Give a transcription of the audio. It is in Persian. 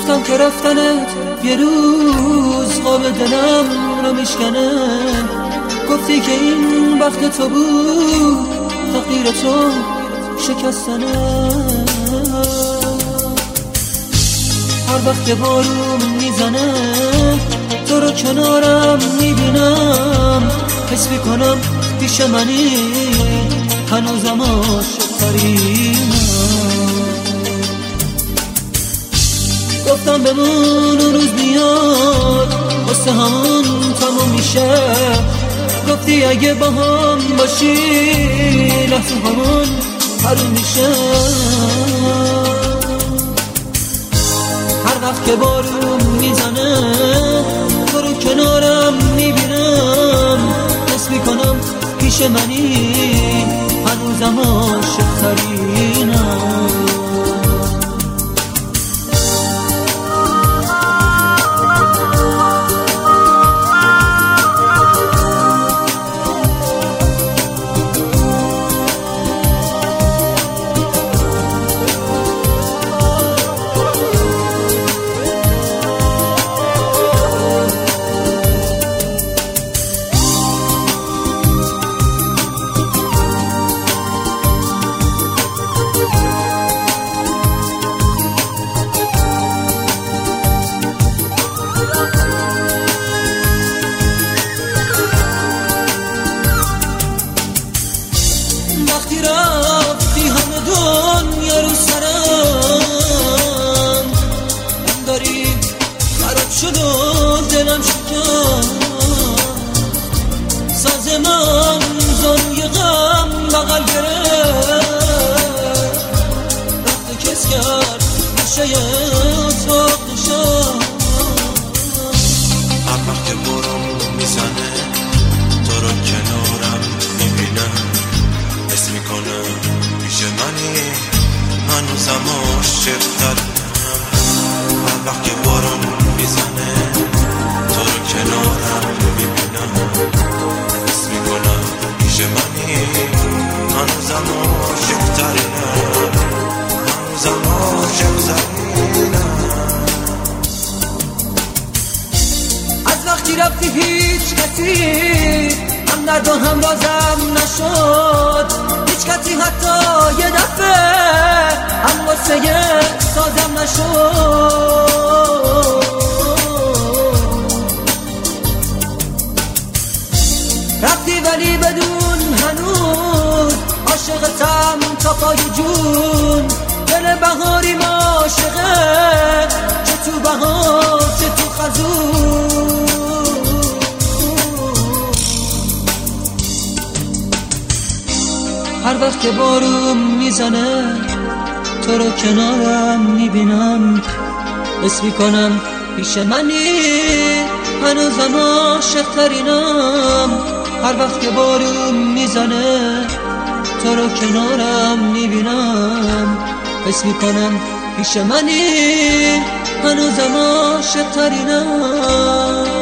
گفتم که رفتنت یه روز قاب دلم رو میشکنه. گفتی که این وقت تو بود، تقدیر تو شکستنه. هر وقت که بارون میزنه تو رو کنارم میبینم، حس میکنم پیش منی هنوزم عاشق‌ترینم. گفتم بمون اون روز میاد واسه همون تموم میشه. گفتی اگه با هم باشی لحظه همون حروم میشه. هر وقت که بارون میزنه تو رو کنارم میبینم، حس میکنم پیش منی هنوزم عاشق‌ترینم. وقتی رفتی همه دنیا رو سرم، من داری خراب شد و دلم شکست. ساز من زانوی غم بغل گرفت، رفت و کس کرد گوشه اتاق نشست. هر وقت که بارون میزنه تو رو کنارم میبینم، حس میکنم پیش منی هنوزم عاشق‌ترینم. هر وقت که بارون میزنه تو رو کنارم میبینم، حس میکنم پیش منی هنوزم عاشق‌ترینم. هنوزم عاشق‌ترینم. از وقتی رفتی هیچ کسی هم درد و هم رازم نشد. هیچ کسی حتی یه دفعه هم واسه سازم نشد. رفتی ولی بدون هنوز عاشقتم تا پای جون. دل بهاری عاشقه، چه تو بهار چه تو خزون. هر وقت که بارون میزنه تو رو کنارم میبینم، حس میکنم پیش منی هنوزم عاشق‌ترینم. هر وقت که بارون میزنه تو رو کنارم میبینم، حس میکنم پیش منی هنوزم عاشق‌ترینم.